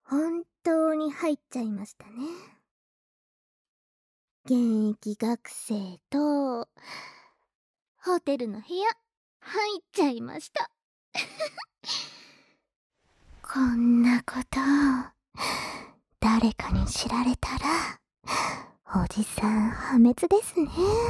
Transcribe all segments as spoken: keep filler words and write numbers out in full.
本当に入っちゃいましたね。現役学生とホテルの部屋入っちゃいました。こんなこと誰かに知られたらおじさん破滅ですね。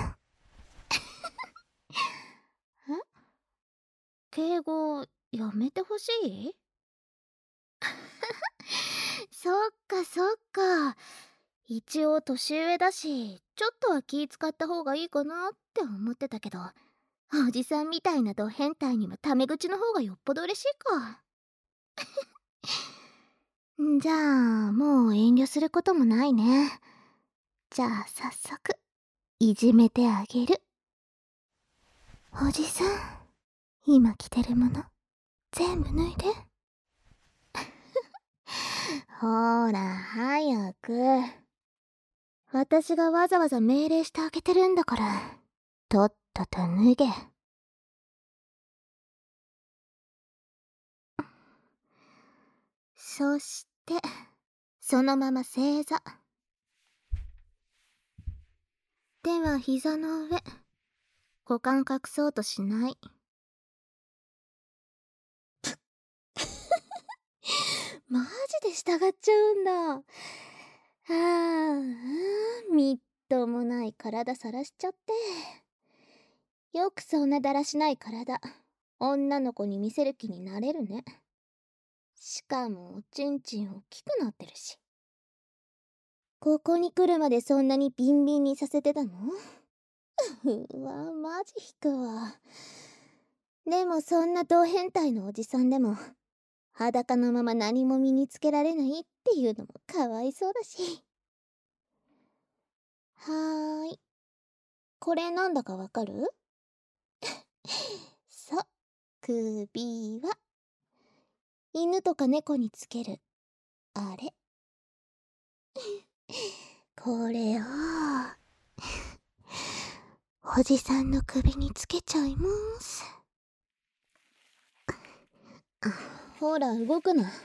え？敬語やめてほしい？そっかそっか。一応年上だし、ちょっとは気使った方がいいかなって思ってたけど、おじさんみたいなド変態にはタメ口の方がよっぽど嬉しいか。じゃあ、もう遠慮することもないね。じゃあ早速、いじめてあげる。おじさん、今着てるもの、全部脱いで。ほら、早く。私がわざわざ命令してあげてるんだから、とっとと脱げ。そして、そのまま正座。手は膝の上。股間隠そうとしない。マジで従っちゃうんだ。ああ、みっともない体さらしちゃって。よくそんなだらしない体、女の子に見せる気になれるね。しかもおちんちん大きくなってるし。ここに来るまでそんなにビンビンにさせてたの？うわ、マジ引くわ。でもそんな同変態のおじさんでも裸のまま何も身につけられないっていうのもかわいそうだし。はーい。これなんだかわかる？そう、首は犬とか猫につけるあれ。これをおじさんの首につけちゃいます。ほら動くな。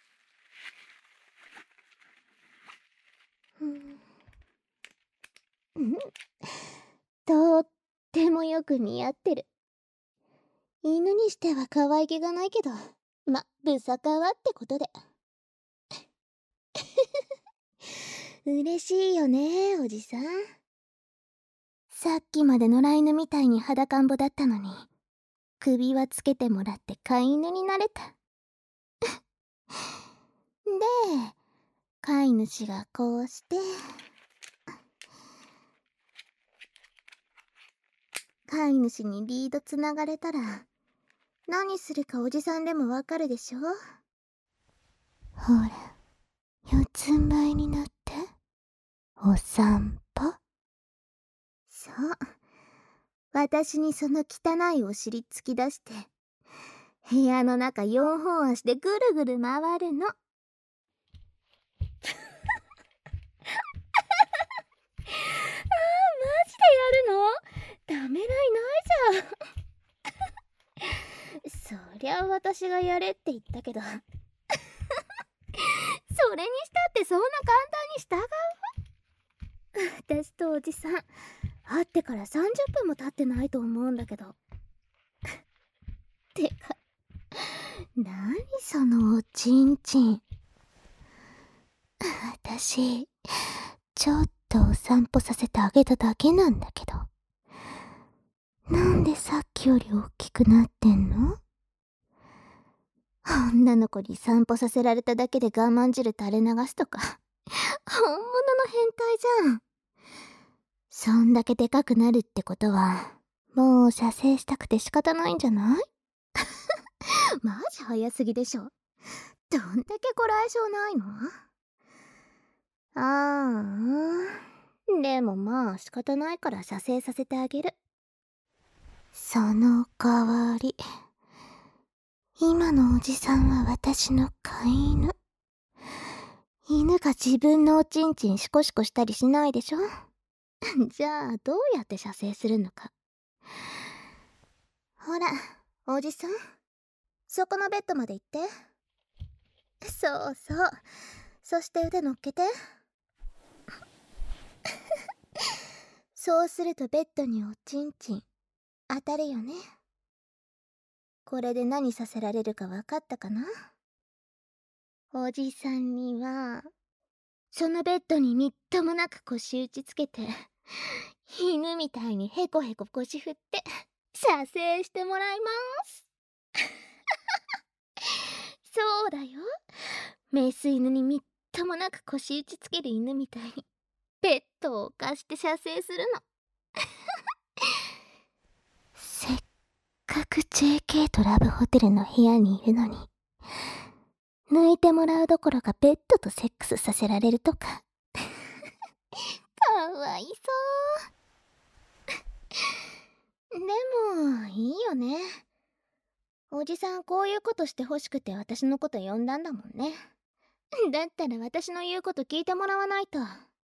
うん、とってもよく似合ってる。犬にしては可愛げがないけど、ま、ブサカワってことで。嬉しいよね、おじさん。さっきまで野良犬みたいに裸んぼだったのに、首輪つけてもらって飼い犬になれた。で、飼い主がこうして、飼い主にリードつながれたら、何するかおじさんでもわかるでしょ？ほら、四つん這いになって、お散歩。そう。私にその汚いお尻突き出して、部屋の中四本足でぐるぐる回るの。ああ、マジでやるの？ためらいないじゃん。そりゃ私がやれって言ったけど。それにしたってそんな簡単に従う？私とおじさん、会ってからさんじゅっぷんも経ってないと思うんだけど。てか、何そのおちんちん。私、ちょっとお散歩させてあげただけなんだけど。なんでさっきより大きくなってんの？女の子に散歩させられただけで我慢汁垂れ流すとか、本物の変態じゃん。そんだけでかくなるってことは、もう射精したくて仕方ないんじゃない？マジ早すぎでしょ。どんだけこらえ性ないの？ああ、でもまあ仕方ないから射精させてあげる。その代わり、今のおじさんは私の飼い犬。犬が自分のおちんちんシコシコしたりしないでしょ？じゃあどうやって射精するのか。ほら、おじさん、そこのベッドまで行って。 そうそう。そして腕乗っけて。そうするとベッドにおちんちん当たるよね。これで何させられるか分かったかな？おじさんにはそのベッドにみっともなく腰打ちつけて、犬みたいにヘコヘコ腰振って射精してもらいます。そうだよ。メス犬にみっともなく腰打ちつける犬みたいにベッドを貸して射精するの。せっかく ジェーケー とラブホテルの部屋にいるのに、抜いてもらうどころかベッドとセックスさせられるとか。かわいそう。でもいいよね。おじさんこういうことしてほしくて私のこと呼んだんだもんね。だったら私の言うこと聞いてもらわないと。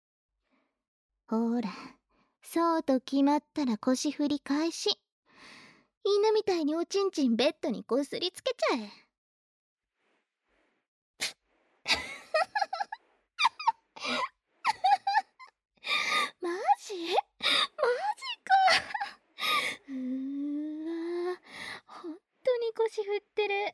ほら、そうと決まったら腰振り開始。犬みたいにおちんちんベッドにこすりつけちゃえ。マジ？マジか。うーわ、ほんとに腰振ってる。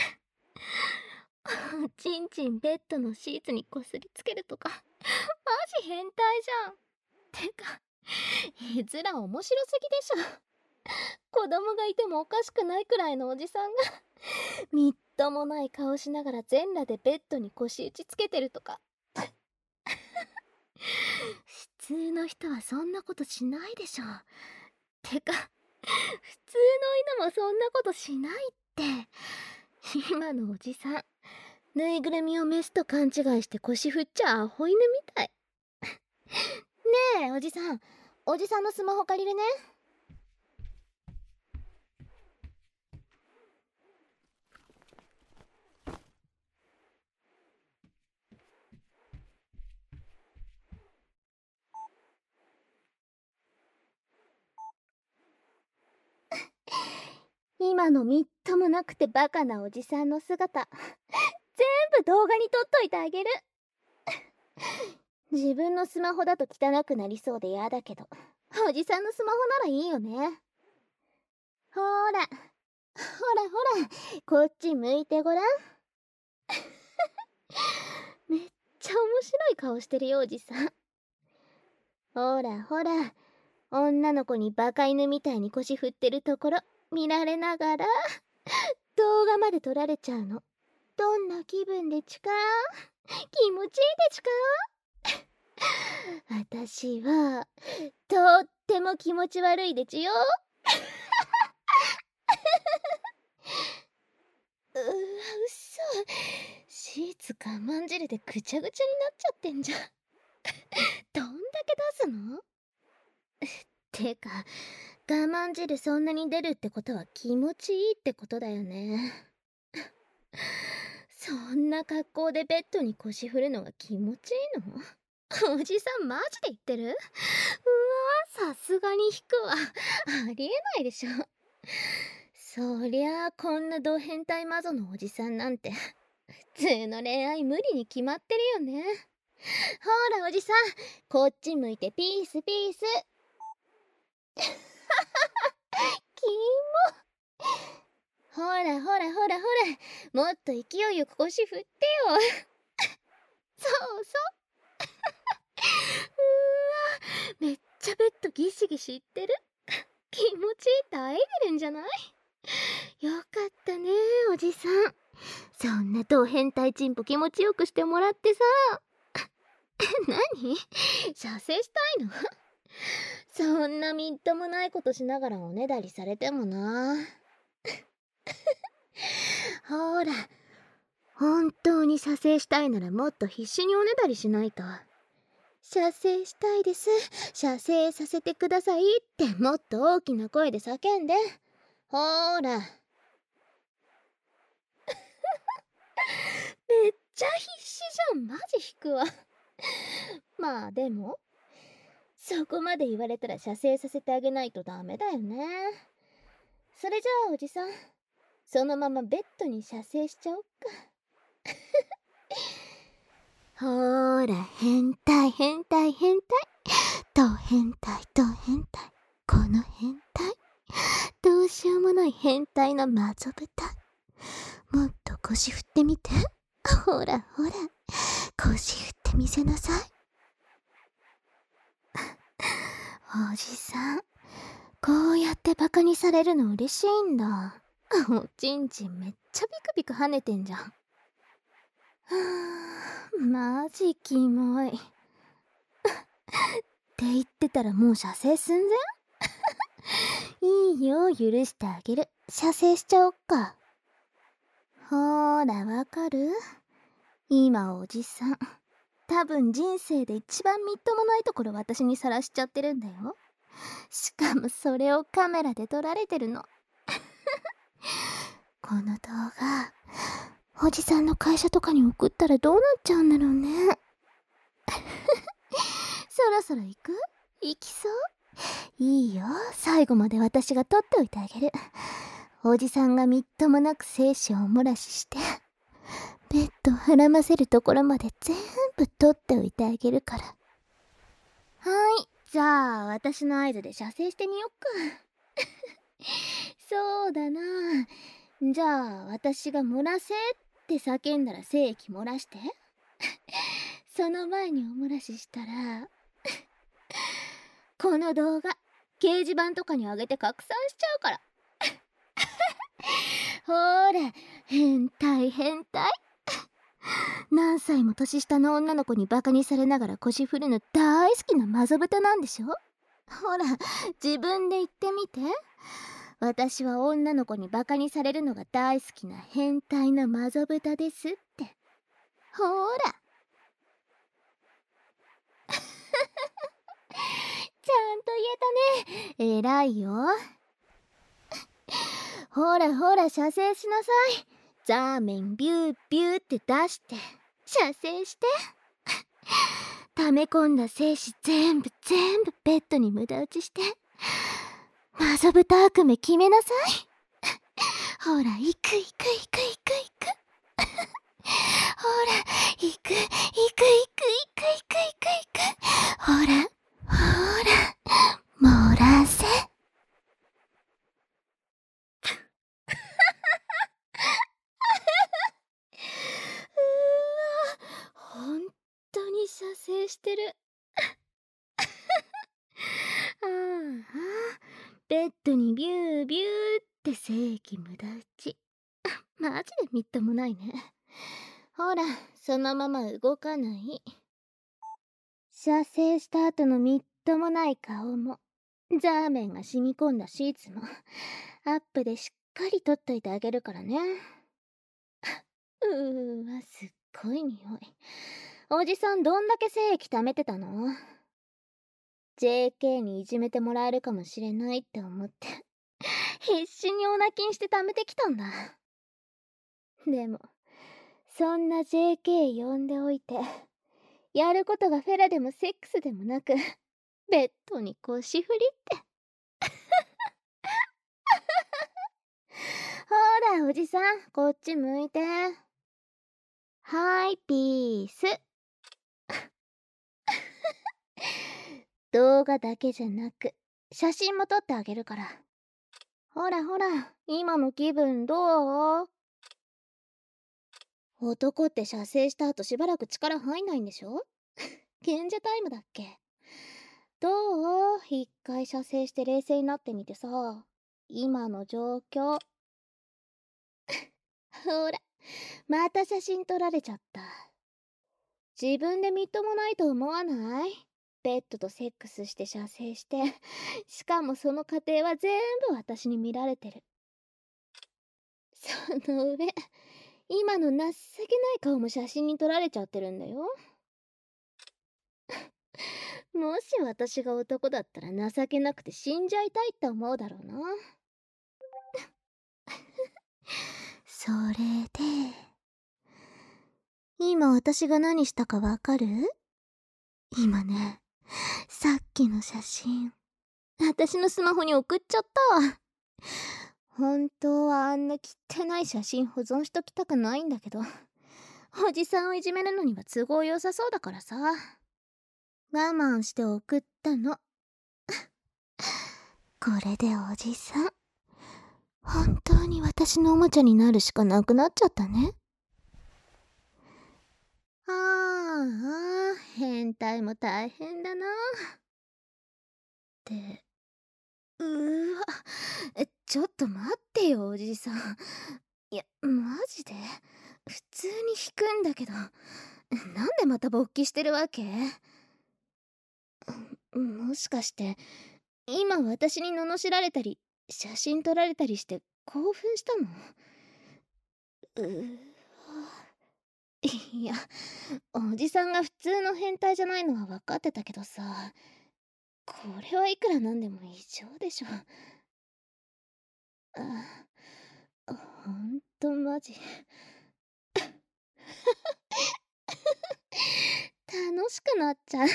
おちんちんベッドのシーツにこすりつけるとかマジ変態じゃん。てか絵面面白すぎでしょ。子供がいてもおかしくないくらいのおじさんがみっともない顔しながら全裸でベッドに腰打ちつけてるとか。普通の人はそんなことしないでしょ。てか普通の犬もそんなことしないって。今のおじさんぬいぐるみをメスと勘違いして腰振っちゃアホ犬みたい。ねえおじさん、おじさんのスマホ借りるね。今のみっともなくてバカなおじさんの姿全部動画に撮っといてあげる。自分のスマホだと汚くなりそうで嫌だけど、おじさんのスマホならいいよね。ほーらほらほら、こっち向いてごらん。めっちゃ面白い顔してるよおじさん。ほらほら、女の子にバカ犬みたいに腰振ってるところ見られながら動画まで撮られちゃうの。どんな気分でちか？気持ちいいでちか？私はとっても気持ち悪いでちよ。うわ、うっそ。シーツ我慢汁でぐちゃぐちゃになっちゃってんじゃん。どんだけ出すの？てか我慢汁そんなに出るってことは気持ちいいってことだよね。そんな格好でベッドに腰振るのが気持ちいいの？おじさんマジで言ってる？うわ、さすがに引くわ。ありえないでしょ。そりゃあこんなド変態マゾのおじさんなんて普通の恋愛無理に決まってるよね。ほらおじさん、こっち向いてピースピース。キモ。ほらほらほらほら、もっと勢いよく腰振ってよ。そうそう。うわ、めっちゃベッドギシギシいってる。気持ちいいってあえげるんじゃない？よかったねおじさん。そんなド変態チンポ気持ちよくしてもらってさ。何？射精したいの？そんなみっともないことしながらおねだりされてもな。ほら、本当に射精したいならもっと必死におねだりしないと。射精したいです、射精させてくださいってもっと大きな声で叫んで。ほーら。めっちゃ必死じゃん。マジ引くわ。まあでもそこまで言われたら射精させてあげないとダメだよね。それじゃあおじさん、そのままベッドに射精しちゃおっか。 ほーら、変態変態変態。と変態と変態。この変態。どうしようもない変態なマゾブタ。もっと腰振ってみて。ほらほら、腰振ってみせなさい。おじさん、こうやってバカにされるの嬉しいんだ。おちんちんめっちゃビクビク跳ねてんじゃん。はぁ、マジキモい。って言ってたらもう射精寸前。いいよ、許してあげる。射精しちゃおっか。ほーら、わかる？今おじさん、多分人生で一番みっともないところ私にさらしちゃってるんだよ。しかもそれをカメラで撮られてるの。この動画、おじさんの会社とかに送ったらどうなっちゃうんだろうね。そろそろ行く？行きそう？いいよ、最後まで私が撮っておいてあげる。おじさんがみっともなく精子をお漏らししてベッド膨ませるところまで全部撮っておいてあげるから。はーい、じゃあ私の合図で射精してみよっか。そうだな。じゃあ私が漏らせって叫んだら精液漏らして。その前にお漏らししたらこの動画掲示板とかに上げて拡散しちゃうから。ほーら、変態変態。何歳も年下の女の子にバカにされながら腰振るの大好きなマゾブタなんでしょ。ほら、自分で言ってみて。私は女の子にバカにされるのが大好きな変態なマゾブタですって。ほーら。ちゃんと言えたね。偉いよ。ほらほら、射精しなさい。ザーメンビュービューって出して射精して。溜め込んだ精子全部全部ベッドに無駄打ちしてマゾブタ悪夢決めなさい。ほら、行く行く行く行く行く。ほら、行く行く行く行く行く行く行く。ほらほら、漏らせ。うわ、ほんとに射精してる。ああ、ベッドにビュービューって精液無駄打ち。マジでみっともないね。ほら、そのまま動かない。射精した後のみっともない顔も、ザーメンが染み込んだシーツも、アップでしっかり撮っといてあげるからね。うーわ、すっごい匂い。おじさんどんだけ精液溜めてたの？ ジェーケー にいじめてもらえるかもしれないって思って必死にオナキンして貯めてきたんだ。でもそんな ジェーケー 呼んでおいてやることがフェラでもセックスでもなくベッドに腰振りってほらおじさん、こっち向いて。はい、ピース。動画だけじゃなく写真も撮ってあげるから。ほらほら、今の気分どう？男って射精した後しばらく力入んないんでしょ？賢者タイムだっけ？どう？一回射精して冷静になってみてさ、今の状況。ほら、また写真撮られちゃった。自分でみっともないと思わない？ベッドとセックスして射精して、しかもその過程は全部私に見られてる。その上、今の情けない顔も写真に撮られちゃってるんだよ。もし私が男だったら情けなくて死んじゃいたいって思うだろうな。それで、今私が何したかわかる？今ね、さっきの写真、私のスマホに送っちゃった。本当はあんな汚い写真保存しときたくないんだけど、 おじさんをいじめるのには都合良さそうだからさ、我慢して送ったの。これでおじさん、本当に私のおもちゃになるしかなくなっちゃったね。ああ、変態も大変だな。って、うーわ、え、ちょっと待ってよ、おじさん。いや、マジで普通に引くんだけど、なんでまた勃起してるわけ？もしかして、今私に罵られたり、写真撮られたりして興奮したの？うーいや、おじさんが普通の変態じゃないのは分かってたけどさ、これはいくらなんでも異常でしょ。あ、ほんとマジ。楽しくなっちゃう。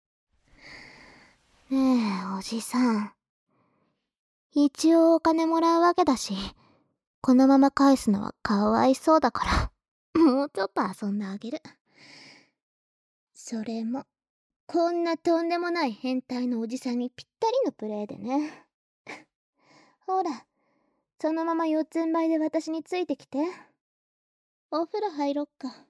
ねえ、おじさん。一応お金もらうわけだし、このまま返すのはかわいそうだから、もうちょっと遊んであげる。それも、こんなとんでもない変態のおじさんにぴったりのプレイでね。ほら、そのまま四つん這いで私についてきて。お風呂入ろっか。